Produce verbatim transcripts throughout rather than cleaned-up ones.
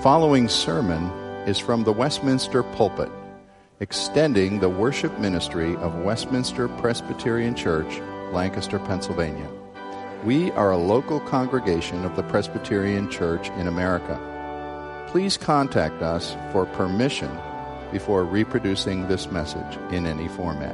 following sermon is from the Westminster pulpit, extending the worship ministry of Westminster Presbyterian Church, Lancaster, Pennsylvania. We are a local congregation of the Presbyterian Church in America. Please contact us for permission before reproducing this message in any format.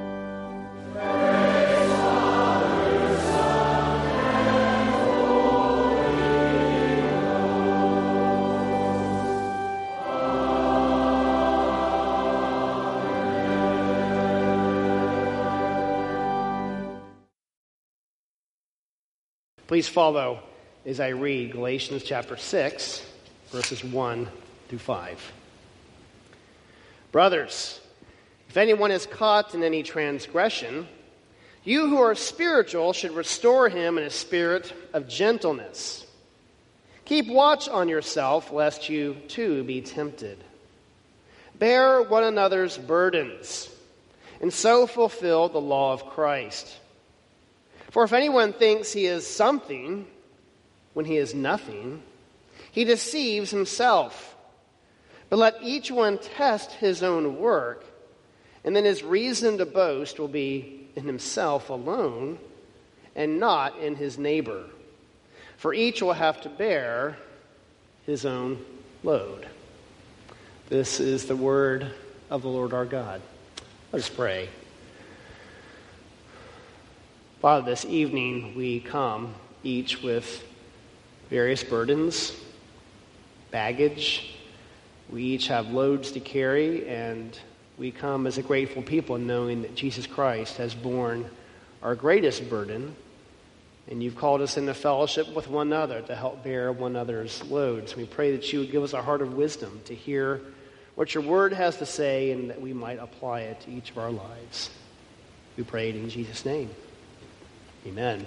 Please follow as I read Galatians chapter six, verses one through five. Brothers, if anyone is caught in any transgression, you who are spiritual should restore him in a spirit of gentleness. Keep watch on yourself, lest you too be tempted. Bear one another's burdens, and so fulfill the law of Christ. For if anyone thinks he is something when he is nothing, he deceives himself. But let each one test his own work, and then his reason to boast will be in himself alone and not in his neighbor. For each will have to bear his own load. This is the word of the Lord our God. Let us pray. Father, this evening we come each with various burdens, baggage. We each have loads to carry, and we come as a grateful people knowing that Jesus Christ has borne our greatest burden, and you've called us into fellowship with one another to help bear one another's loads. We pray that you would give us a heart of wisdom to hear what your word has to say and that we might apply it to each of our lives. We pray it in Jesus' name. Amen.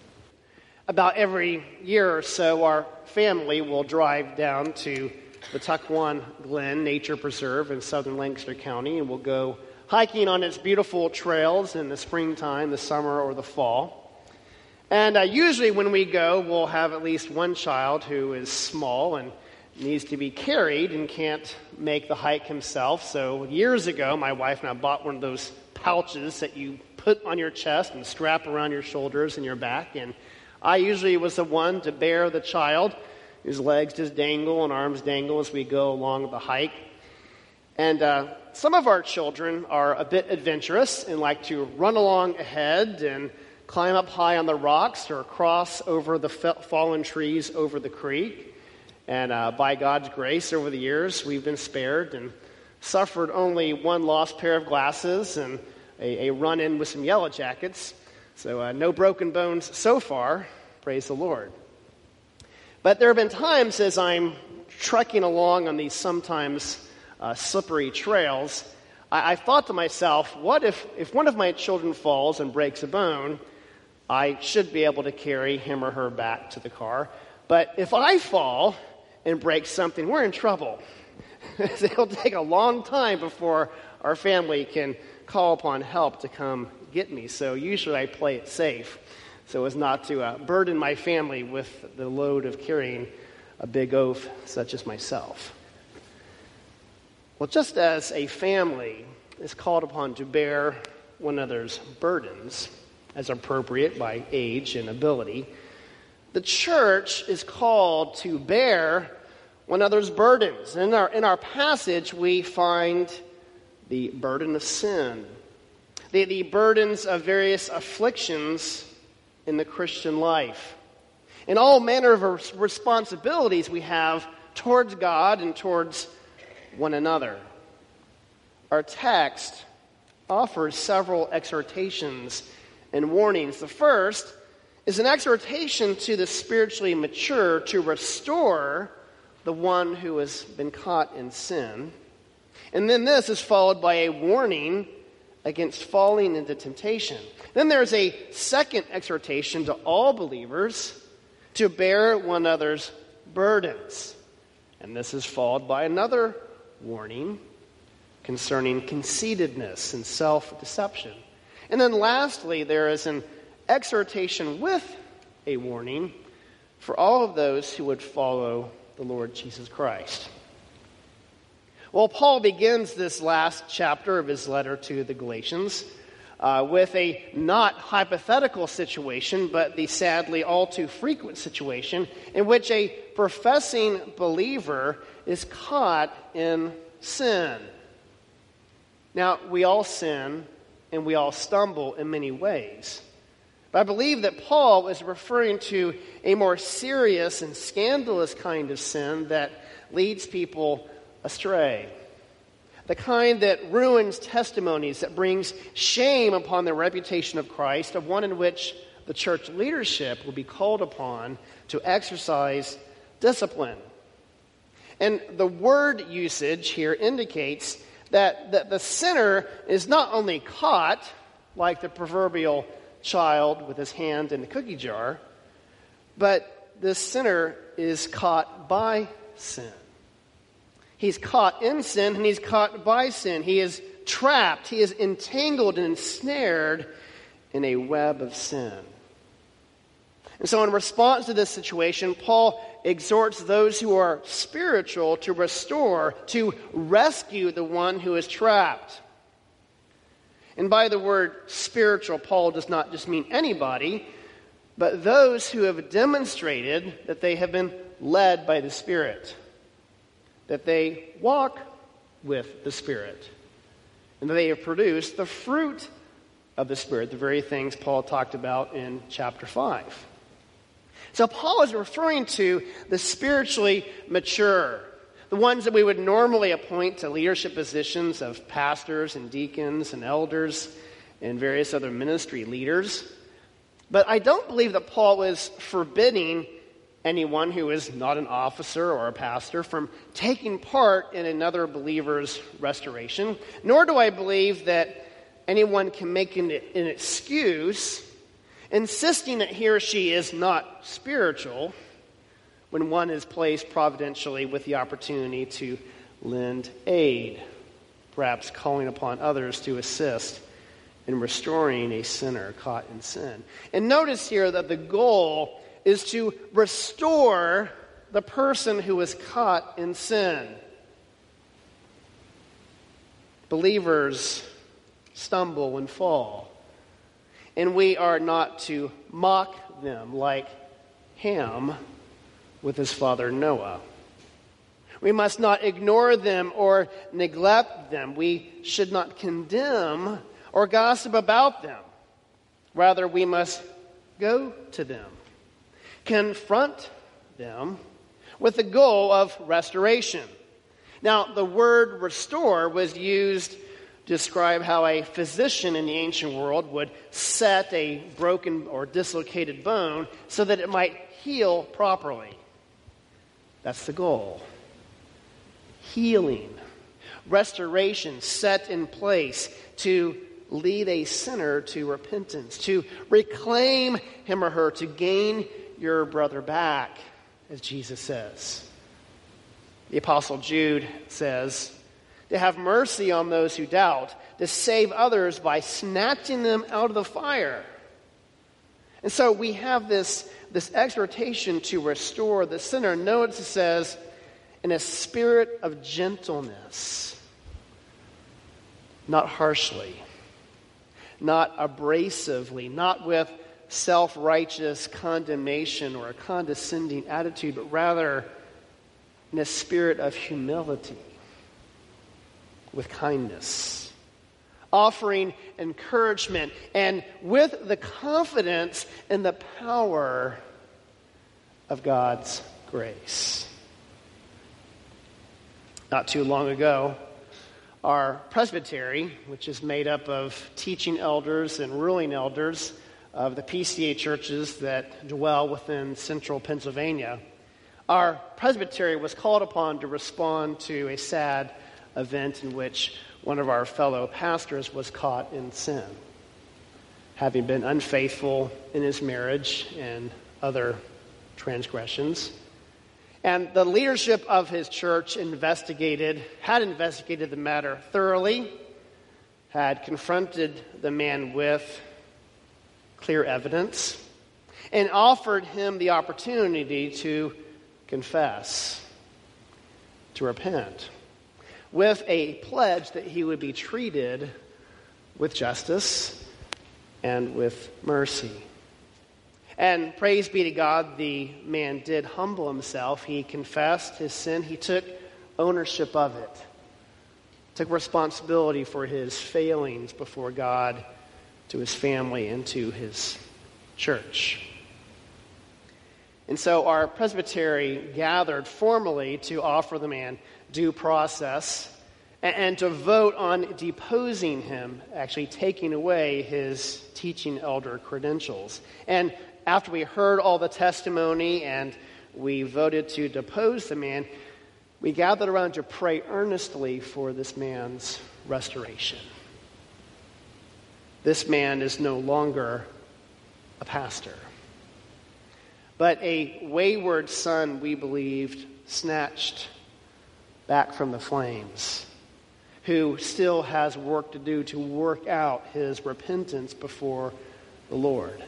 About every year or so, our family will drive down to the Tuckahoe Glen Nature Preserve in southern Lancaster County, and we'll go hiking on its beautiful trails in the springtime, the summer, or the fall. And uh, usually when we go, we'll have at least one child who is small and needs to be carried and can't make the hike himself. So years ago, my wife and I bought one of those pouches that you put on your chest and strap around your shoulders and your back. And I usually was the one to bear the child, whose legs just dangle and arms dangle as we go along the hike. And uh, some of our children are a bit adventurous and like to run along ahead and climb up high on the rocks or cross over the f- fallen trees over the creek. And uh, by God's grace, over the years, we've been spared and suffered only one lost pair of glasses and a, a run-in with some yellow jackets. So uh, no broken bones so far, praise the Lord. But there have been times as I'm trekking along on these sometimes uh, slippery trails, I, I thought to myself, what if, if one of my children falls and breaks a bone, I should be able to carry him or her back to the car. But if I fall and break something, we're in trouble. It'll take a long time before our family can call upon help to come get me. So usually I play it safe so as not to uh, burden my family with the load of carrying a big oaf such as myself. Well, just as a family is called upon to bear one another's burdens as appropriate by age and ability, the church is called to bear one another's burdens. In our, in our passage, we find the burden of sin, the, the burdens of various afflictions in the Christian life, and all manner of responsibilities we have towards God and towards one another. Our text offers several exhortations and warnings. The first is an exhortation to the spiritually mature to restore the one who has been caught in sin. And then this is followed by a warning against falling into temptation. Then there's a second exhortation to all believers to bear one another's burdens. And this is followed by another warning concerning conceitedness and self-deception. And then lastly, there is an exhortation with a warning for all of those who would follow the Lord Jesus Christ. Well, Paul begins this last chapter of his letter to the Galatians uh, with a not hypothetical situation, but the sadly all too frequent situation in which a professing believer is caught in sin. Now, we all sin and we all stumble in many ways. But I believe that Paul is referring to a more serious and scandalous kind of sin that leads people astray. The kind that ruins testimonies, that brings shame upon the reputation of Christ, of one in which the church leadership will be called upon to exercise discipline. And the word usage here indicates that, that the sinner is not only caught, like the proverbial child with his hand in the cookie jar, but the sinner is caught by sin. He's caught in sin and he's caught by sin. He is trapped, he is entangled and ensnared in a web of sin. And so in response to this situation, Paul exhorts those who are spiritual to restore, to rescue the one who is trapped. And by the word spiritual, Paul does not just mean anybody, but those who have demonstrated that they have been led by the Spirit, that they walk with the Spirit, and that they have produced the fruit of the Spirit, the very things Paul talked about in chapter five. So Paul is referring to the spiritually mature, the ones that we would normally appoint to leadership positions of pastors and deacons and elders and various other ministry leaders. But I don't believe that Paul is forbidding anyone who is not an officer or a pastor from taking part in another believer's restoration, nor do I believe that anyone can make an, an excuse insisting that he or she is not spiritual when one is placed providentially with the opportunity to lend aid, perhaps calling upon others to assist in restoring a sinner caught in sin. And notice here that the goal is to restore the person who is caught in sin. Believers stumble and fall, and we are not to mock them like Ham with his father Noah. We must not ignore them or neglect them. We should not condemn or gossip about them. Rather, we must go to them, confront them with the goal of restoration. Now, the word restore was used to describe how a physician in the ancient world would set a broken or dislocated bone so that it might heal properly. That's the goal. Healing, restoration set in place to lead a sinner to repentance, to reclaim him or her, to gain your brother back, as Jesus says. The Apostle Jude says, to have mercy on those who doubt, to save others by snatching them out of the fire. And so we have this, this exhortation to restore the sinner. Notice it says, in a spirit of gentleness, not harshly, not abrasively, not with self-righteous condemnation or a condescending attitude, but rather in a spirit of humility, with kindness, offering encouragement, and with the confidence in the power of God's grace. Not too long ago, our presbytery, which is made up of teaching elders and ruling elders of the P C A churches that dwell within central Pennsylvania, our presbytery was called upon to respond to a sad event in which one of our fellow pastors was caught in sin, having been unfaithful in his marriage and other transgressions. And the leadership of his church investigated, had investigated the matter thoroughly, had confronted the man with clear evidence, and offered him the opportunity to confess, to repent. with a pledge that he would be treated with justice and with mercy. And praise be to God, the man did humble himself. He confessed his sin. He took ownership of it, took responsibility for his failings before God, to his family, and to his church. And so our presbytery gathered formally to offer the man due process and, and to vote on deposing him, actually taking away his teaching elder credentials. And after we heard all the testimony and we voted to depose the man, we gathered around to pray earnestly for this man's restoration. This man is no longer a pastor, but a wayward son, we believed, snatched back from the flames, who still has work to do to work out his repentance before the Lord.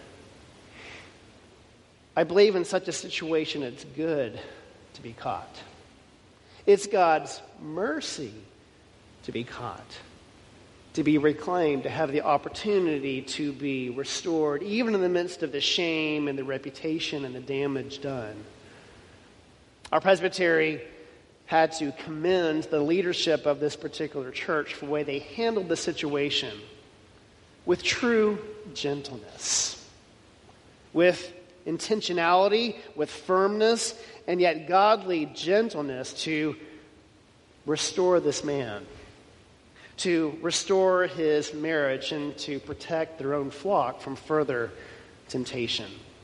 I believe in such a situation it's good to be caught. It's God's mercy to be caught, to be reclaimed, to have the opportunity to be restored, even in the midst of the shame and the reputation and the damage done. Our presbytery had to commend the leadership of this particular church for the way they handled the situation with true gentleness, with intentionality, with firmness, and yet godly gentleness to restore this man, to restore his marriage, and to protect their own flock from further temptation.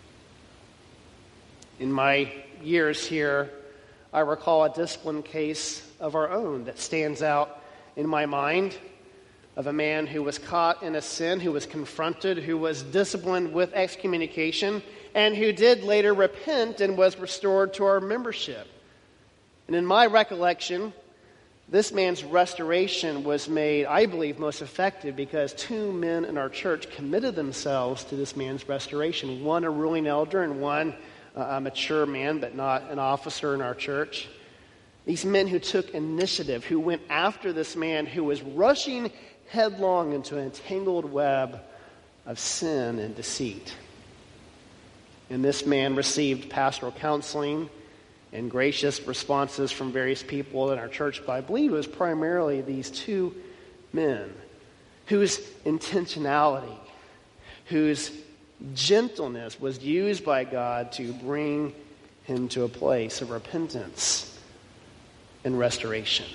In my years here, I recall a discipline case of our own that stands out in my mind, of a man who was caught in a sin, who was confronted, who was disciplined with excommunication, and who did later repent and was restored to our membership. And in my recollection, this man's restoration was made, I believe, most effective because two men in our church committed themselves to this man's restoration. One a ruling elder and one uh, a mature man, but not an officer in our church. These men who took initiative, who went after this man who was rushing headlong into an entangled web of sin and deceit. And this man received pastoral counseling and gracious responses from various people in our church, but I believe it was primarily these two men whose intentionality, whose gentleness was used by God to bring him to a place of repentance and restoration.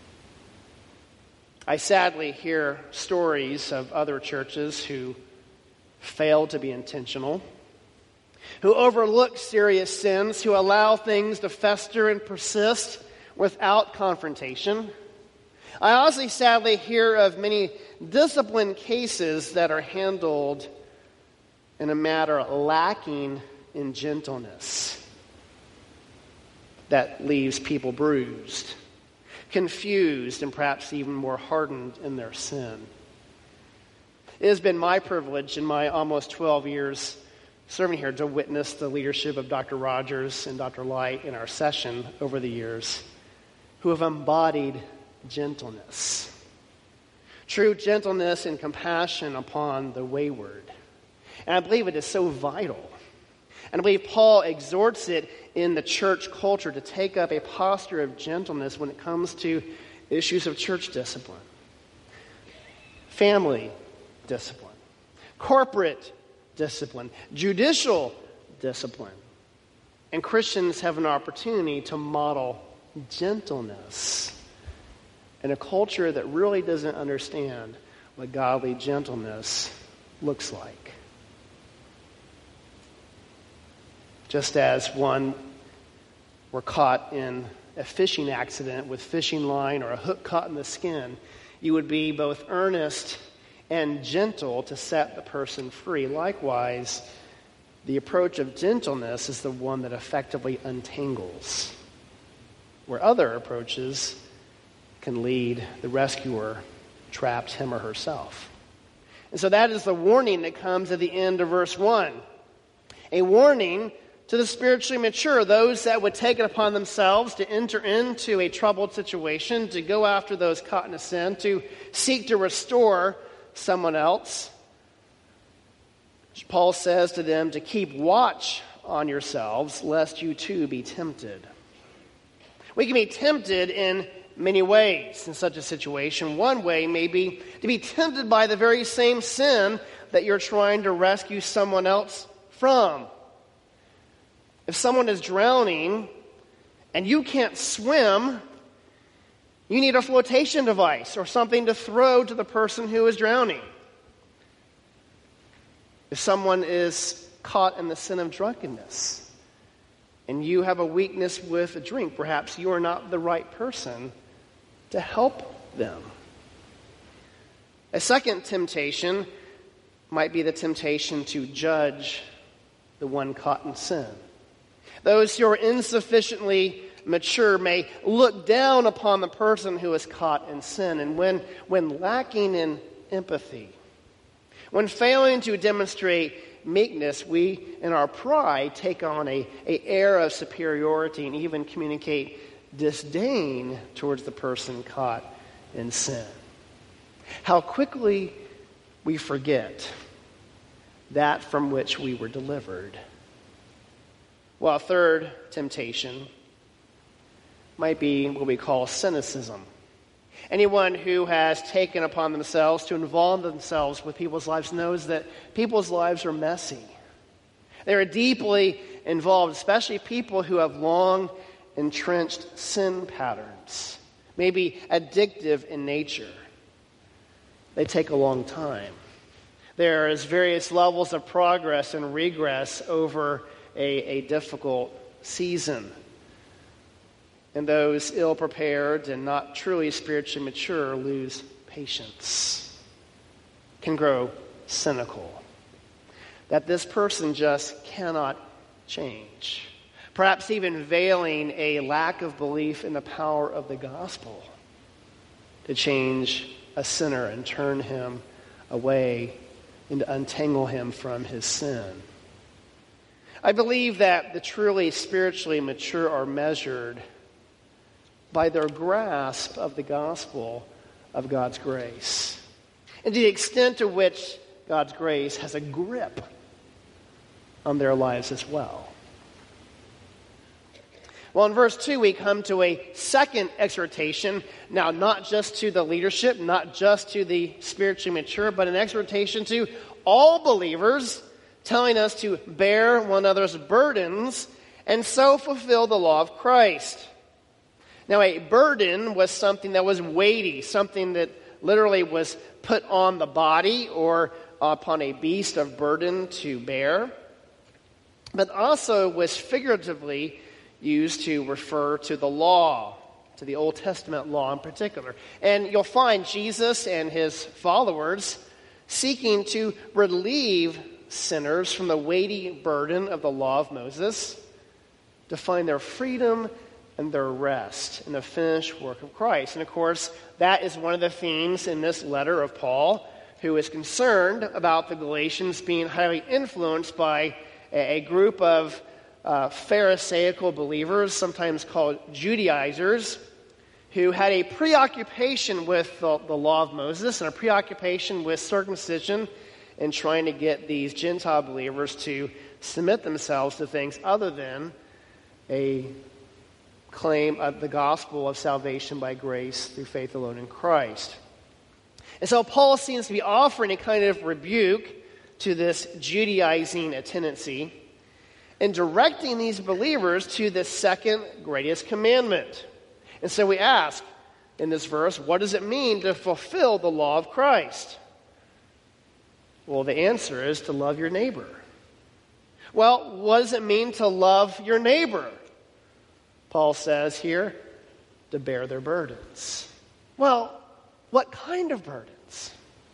I sadly hear stories of other churches who fail to be intentional, who overlook serious sins, who allow things to fester and persist without confrontation. I also sadly hear of many discipline cases that are handled in a matter lacking in gentleness, that leaves people bruised, confused, and perhaps even more hardened in their sin. It has been my privilege in my almost twelve years serving here to witness the leadership of Doctor Rogers and Doctor Light in our session over the years, who have embodied gentleness. True gentleness and compassion upon the wayward. And I believe it is so vital. And I believe Paul exhorts it in the church culture to take up a posture of gentleness when it comes to issues of church discipline, family discipline, corporate discipline, judicial discipline. And Christians have an opportunity to model gentleness in a culture that really doesn't understand what godly gentleness looks like. Just as one were caught in a fishing accident with fishing line or a hook caught in the skin, you would be both earnest and gentle to set the person free. Likewise, the approach of gentleness is the one that effectively untangles, where other approaches can lead the rescuer trapped him or herself. And so that is the warning that comes at the end of verse one. A warning to the spiritually mature, those that would take it upon themselves to enter into a troubled situation, to go after those caught in a sin, to seek to restore someone else. Paul says to them to keep watch on yourselves, lest you too be tempted. We can be tempted in many ways in such a situation. One way may be to be tempted by the very same sin that you're trying to rescue someone else from. If someone is drowning and you can't swim, you need a flotation device or something to throw to the person who is drowning. If someone is caught in the sin of drunkenness and you have a weakness with a drink, perhaps you are not the right person to help them. A second temptation might be the temptation to judge the one caught in sin. Those who are insufficiently mature may look down upon the person who is caught in sin. And when, when lacking in empathy, when failing to demonstrate meekness, we, in our pride, take on a, a air of superiority and even communicate disdain towards the person caught in sin. How quickly we forget that from which we were delivered. Well, a third temptation might be what we call cynicism. Anyone who has taken upon themselves to involve themselves with people's lives knows that people's lives are messy. They are deeply involved, especially people who have long entrenched sin patterns, maybe addictive in nature. They take a long time. There is various levels of progress and regress over a, a difficult season. And those ill-prepared and not truly spiritually mature lose patience, can grow cynical, that this person just cannot change. Perhaps even veiling a lack of belief in the power of the gospel to change a sinner and turn him away and to untangle him from his sin. I believe that the truly spiritually mature are measured by their grasp of the gospel of God's grace, and to the extent to which God's grace has a grip on their lives as well. Well, in verse two, we come to a second exhortation, now not just to the leadership, not just to the spiritually mature, but an exhortation to all believers, telling us to bear one another's burdens and so fulfill the law of Christ. Now, a burden was something that was weighty, something that literally was put on the body or upon a beast of burden to bear, but also was figuratively used to refer to the law, to the Old Testament law in particular. And you'll find Jesus and his followers seeking to relieve sinners from the weighty burden of the law of Moses to find their freedom and their rest in the finished work of Christ. And of course, that is one of the themes in this letter of Paul, who is concerned about the Galatians being highly influenced by a, a group of uh, Pharisaical believers, sometimes called Judaizers, who had a preoccupation with the, the law of Moses and a preoccupation with circumcision and trying to get these Gentile believers to submit themselves to things other than a claim of the gospel of salvation by grace through faith alone in Christ. And so Paul seems to be offering a kind of rebuke to this Judaizing tendency and directing these believers to the second greatest commandment. And so we ask in this verse, what does it mean to fulfill the law of Christ? Well, the answer is to love your neighbor. Well, what does it mean to love your neighbor? Paul says here, to bear their burdens. Well, what kind of burdens?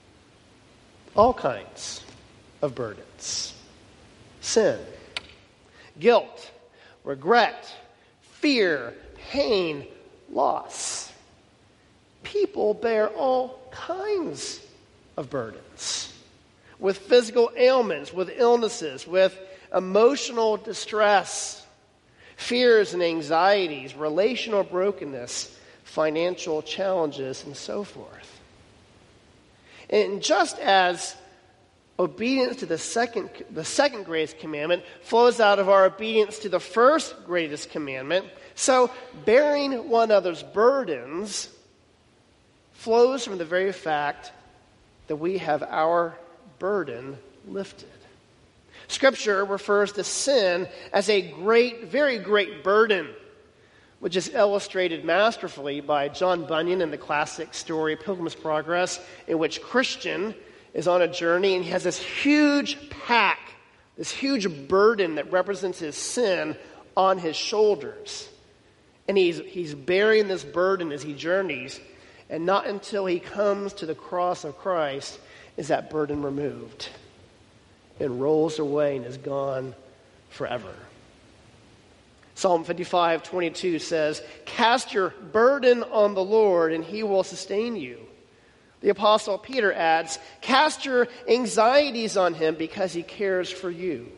All kinds of burdens. Sin, guilt, regret, fear, pain, loss. People bear all kinds of burdens. With physical ailments, with illnesses, with emotional distress, fears and anxieties, relational brokenness, financial challenges, and so forth. And just as obedience to the second, the second greatest commandment flows out of our obedience to the first greatest commandment, so bearing one another's burdens flows from the very fact that we have our burden lifted. Scripture refers to sin as a great, very great burden, which is illustrated masterfully by John Bunyan in the classic story Pilgrim's Progress, in which Christian is on a journey and he has this huge pack, this huge burden that represents his sin on his shoulders. And he's, he's bearing this burden as he journeys, and not until he comes to the cross of Christ is that burden removed. It rolls away and is gone forever. Psalm fifty-five twenty-two says, "Cast your burden on the Lord, and he will sustain you." The Apostle Peter adds, "Cast your anxieties on him because he cares for you."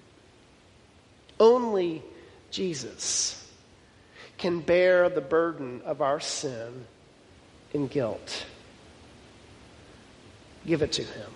Only Jesus can bear the burden of our sin and guilt. Give it to him.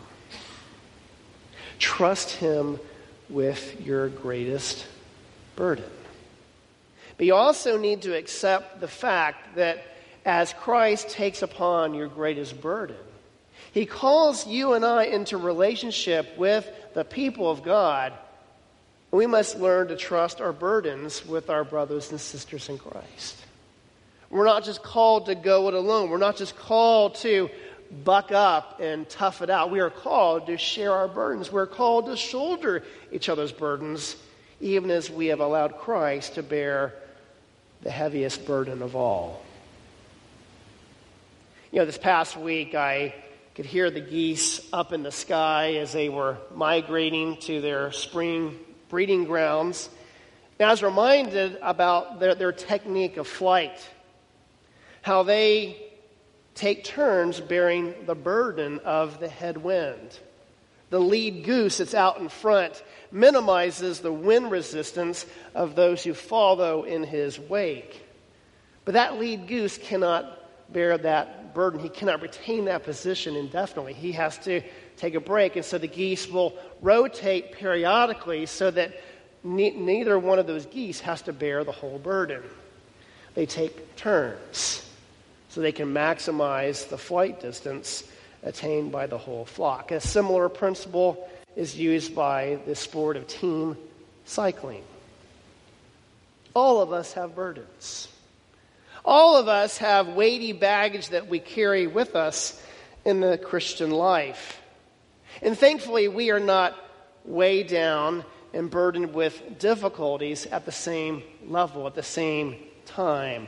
Trust him with your greatest burden. But you also need to accept the fact that as Christ takes upon your greatest burden, he calls you and I into relationship with the people of God. We must learn to trust our burdens with our brothers and sisters in Christ. We're not just called to go it alone. We're not just called to buck up and tough it out. We are called to share our burdens. We're called to shoulder each other's burdens, even as we have allowed Christ to bear the heaviest burden of all. You know, this past week I could hear the geese up in the sky as they were migrating to their spring breeding grounds. And I was reminded about their, their technique of flight, how they take turns bearing the burden of the headwind. The lead goose that's out in front minimizes the wind resistance of those who follow in his wake. But that lead goose cannot bear that burden. He cannot retain that position indefinitely. He has to take a break. And so the geese will rotate periodically so that ne- neither one of those geese has to bear the whole burden. They take turns so they can maximize the flight distance attained by the whole flock. A similar principle is used by the sport of team cycling. All of us have burdens. All of us have weighty baggage that we carry with us in the Christian life. And thankfully, we are not weighed down and burdened with difficulties at the same level, at the same time.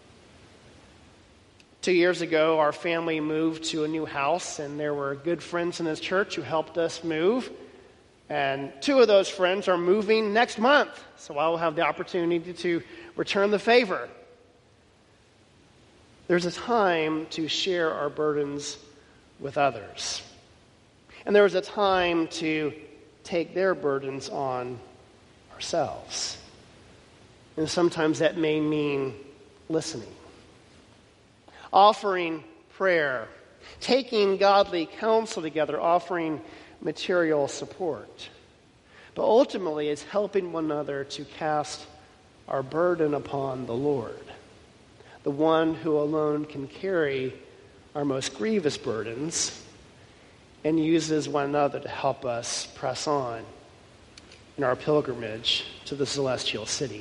Two years ago, our family moved to a new house, and there were good friends in this church who helped us move. And two of those friends are moving next month, so I will have the opportunity to return the favor. There's a time to share our burdens with others. And there is a time to take their burdens on ourselves. And sometimes that may mean listening, offering prayer, taking godly counsel together, offering material support. But ultimately, it's helping one another to cast our burden upon the Lord, the one who alone can carry our most grievous burdens and uses one another to help us press on in our pilgrimage to the celestial city.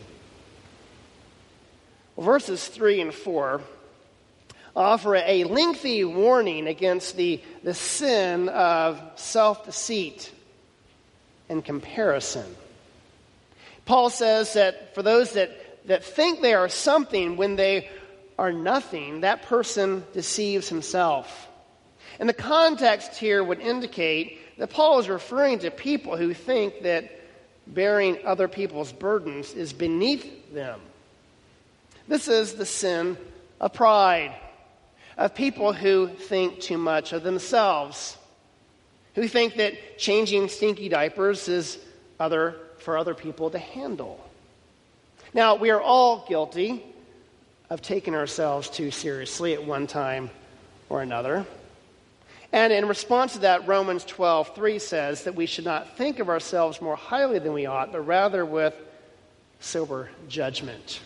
Well, verses three and four offer a lengthy warning against the, the sin of self-deceit and comparison. Paul says that for those that, that think they are something when they are nothing, that person deceives himself. And the context here would indicate that Paul is referring to people who think that bearing other people's burdens is beneath them. This is the sin of pride, of people who think too much of themselves, who think that changing stinky diapers is other for other people to handle. Now, we are all guilty of taking ourselves too seriously at one time or another. And in response to that, Romans twelve three says that we should not think of ourselves more highly than we ought, but rather with sober judgment.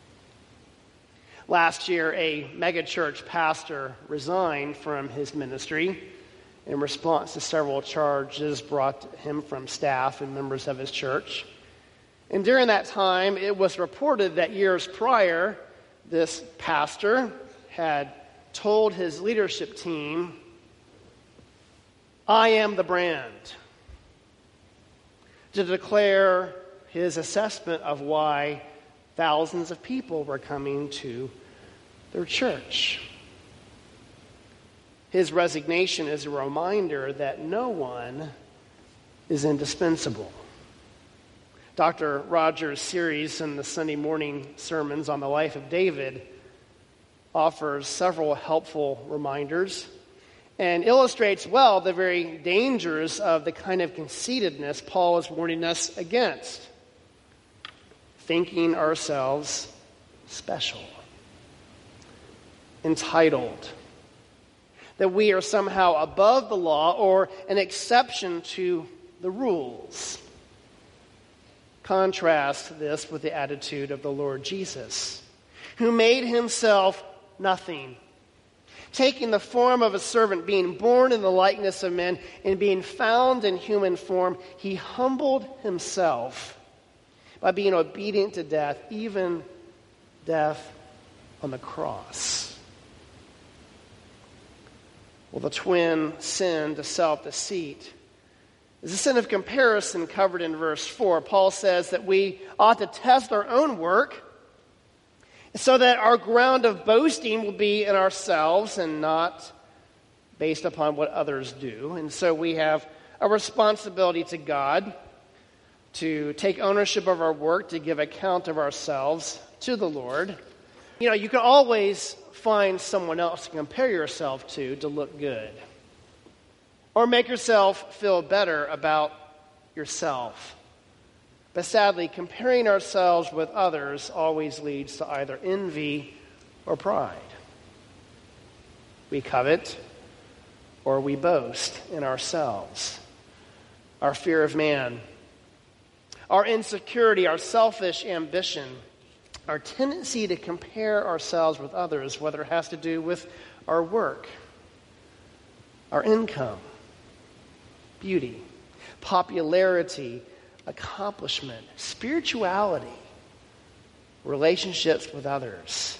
Last year, a megachurch pastor resigned from his ministry in response to several charges brought to him from staff and members of his church. And during that time, it was reported that years prior, this pastor had told his leadership team, "I am the brand," to declare his assessment of why thousands of people were coming to their church. His resignation is a reminder that no one is indispensable. Doctor Rogers' series in the Sunday morning sermons on the life of David offers several helpful reminders and illustrates well the very dangers of the kind of conceitedness Paul is warning us against. Thinking ourselves special, entitled, that we are somehow above the law or an exception to the rules. Contrast this with the attitude of the Lord Jesus, who made himself nothing, taking the form of a servant, being born in the likeness of men, and being found in human form, he humbled himself by being obedient to death, even death on the cross. Well, the twin sin to self-deceit is a sin of comparison covered in verse four. Paul says that we ought to test our own work so that our ground of boasting will be in ourselves and not based upon what others do. And so we have a responsibility to God to take ownership of our work, to give account of ourselves to the Lord. You know, you can always find someone else to compare yourself to to look good, or make yourself feel better about yourself. But sadly, comparing ourselves with others always leads to either envy or pride. We covet or we boast in ourselves. Our fear of man, our insecurity, our selfish ambition, our tendency to compare ourselves with others, whether it has to do with our work, our income, beauty, popularity, accomplishment, spirituality, relationships with others.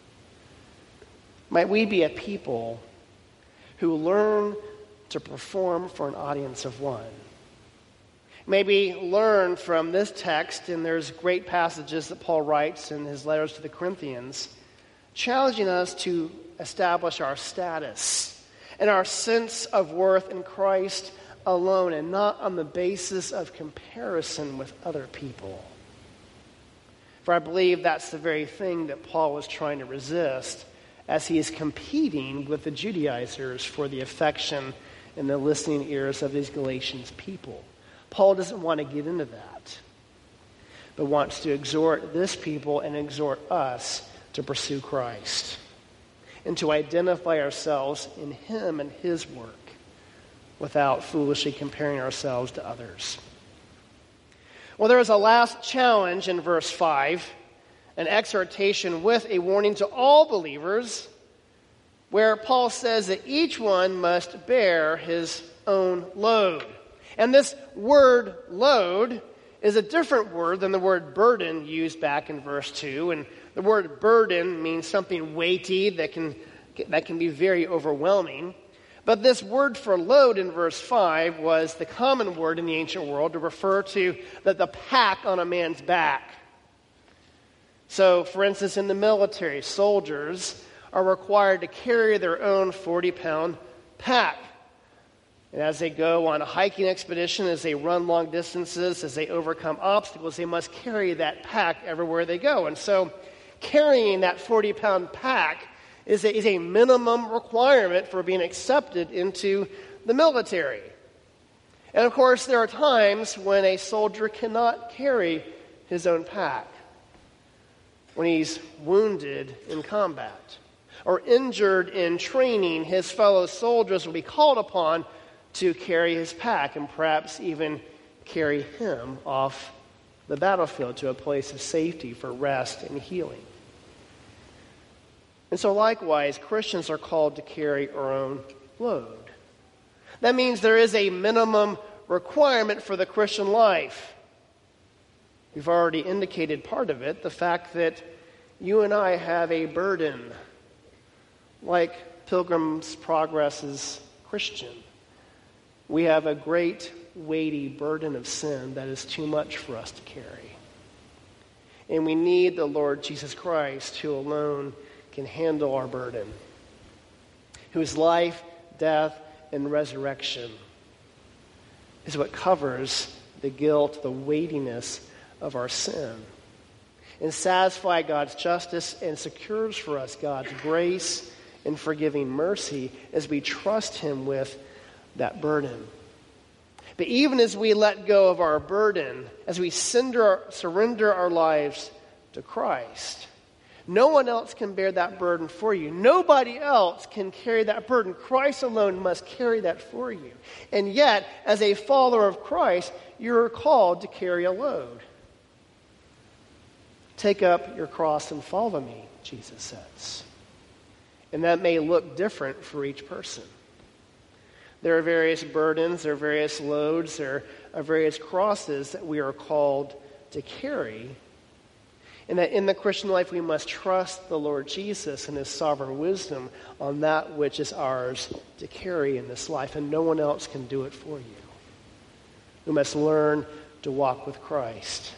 Might we be a people who learn to perform for an audience of one? Maybe learn from this text, and there's great passages that Paul writes in his letters to the Corinthians, challenging us to establish our status and our sense of worth in Christ alone, and not on the basis of comparison with other people. For I believe that's the very thing that Paul was trying to resist as he is competing with the Judaizers for the affection and the listening ears of these Galatians people. Paul doesn't want to get into that, but wants to exhort this people and exhort us to pursue Christ and to identify ourselves in him and his work without foolishly comparing ourselves to others. Well, there is a last challenge in verse five, an exhortation with a warning to all believers, where Paul says that each one must bear his own load. And this word load is a different word than the word burden used back in verse two. And the word burden means something weighty that can, that can be very overwhelming. But this word for load in verse five was the common word in the ancient world to refer to the, the pack on a man's back. So, for instance, in the military, soldiers are required to carry their own forty-pound pack. And as they go on a hiking expedition, as they run long distances, as they overcome obstacles, they must carry that pack everywhere they go. And so carrying that forty-pound pack is a, is a minimum requirement for being accepted into the military. And of course, there are times when a soldier cannot carry his own pack. When he's wounded in combat or injured in training, his fellow soldiers will be called upon to carry his pack and perhaps even carry him off the battlefield to a place of safety for rest and healing. And so likewise, Christians are called to carry our own load. That means there is a minimum requirement for the Christian life. We've already indicated part of it, the fact that you and I have a burden, like Pilgrim's Progress's Christian. We have a great, weighty burden of sin that is too much for us to carry. And we need the Lord Jesus Christ, who alone can handle our burden, whose life, death, and resurrection is what covers the guilt, the weightiness of our sin, and satisfy God's justice and secures for us God's grace and forgiving mercy as we trust Him with that burden. But even as we let go of our burden, as we surrender, surrender our lives to Christ, no one else can bear that burden for you. Nobody else can carry that burden. Christ alone must carry that for you. And yet, as a follower of Christ, you're called to carry a load. Take up your cross and follow me, Jesus says. And that may look different for each person. There are various burdens, there are various loads, there are various crosses that we are called to carry. And that in the Christian life we must trust the Lord Jesus and His sovereign wisdom on that which is ours to carry in this life, and no one else can do it for you. We must learn to walk with Christ.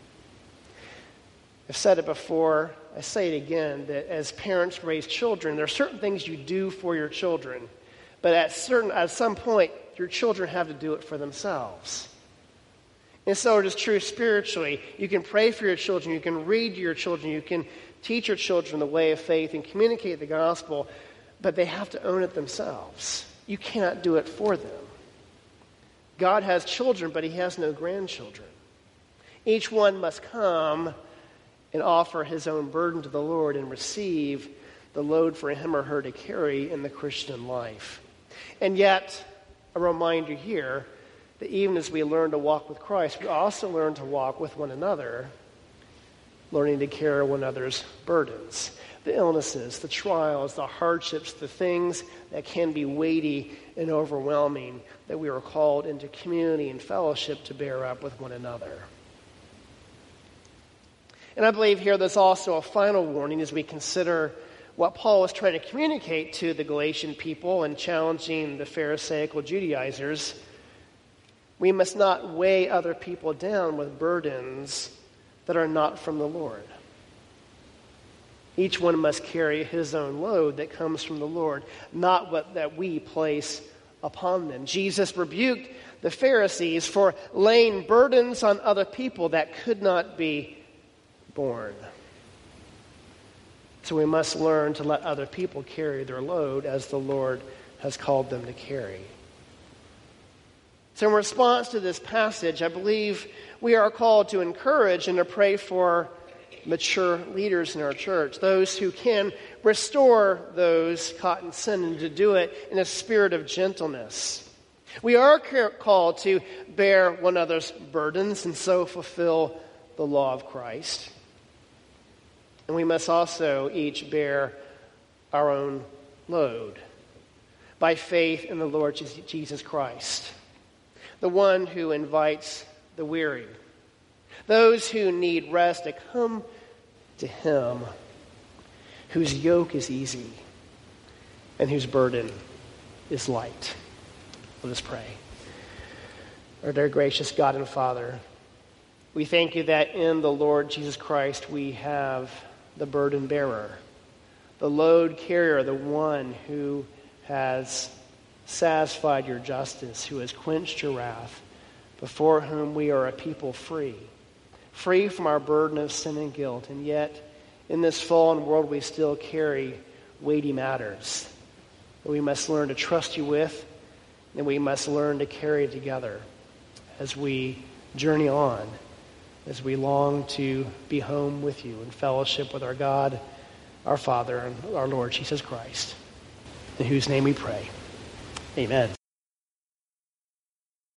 I've said it before, I say it again, that as parents raise children, there are certain things you do for your children, but at certain at some point, your children have to do it for themselves. And so it is true spiritually. You can pray for your children, you can read to your children, you can teach your children the way of faith and communicate the gospel, but they have to own it themselves. You cannot do it for them. God has children, but He has no grandchildren. Each one must come and offer his own burden to the Lord and receive the load for him or her to carry in the Christian life. And yet, a reminder here that even as we learn to walk with Christ, we also learn to walk with one another, learning to carry one another's burdens, the illnesses, the trials, the hardships, the things that can be weighty and overwhelming, that we are called into community and fellowship to bear up with one another. And I believe here there's also a final warning as we consider what Paul was trying to communicate to the Galatian people and challenging the Pharisaical Judaizers. We must not weigh other people down with burdens that are not from the Lord. Each one must carry his own load that comes from the Lord, not what that we place upon them. Jesus rebuked the Pharisees for laying burdens on other people that could not be borne. So we must learn to let other people carry their load as the Lord has called them to carry. So in response to this passage, I believe we are called to encourage and to pray for mature leaders in our church, those who can restore those caught in sin and to do it in a spirit of gentleness. We are called to bear one another's burdens and so fulfill the law of Christ. And we must also each bear our own load by faith in the Lord Jesus Christ, the one who invites the weary, those who need rest to come to Him, whose yoke is easy and whose burden is light. Let us pray. Our dear gracious God and Father, we thank you that in the Lord Jesus Christ we have the burden bearer, the load carrier, the one who has satisfied your justice, who has quenched your wrath, before whom we are a people free, free from our burden of sin and guilt. And yet, in this fallen world, we still carry weighty matters that we must learn to trust you with and we must learn to carry together as we journey on, as we long to be home with you in fellowship with our God, our Father, and our Lord Jesus Christ, in whose name we pray. Amen.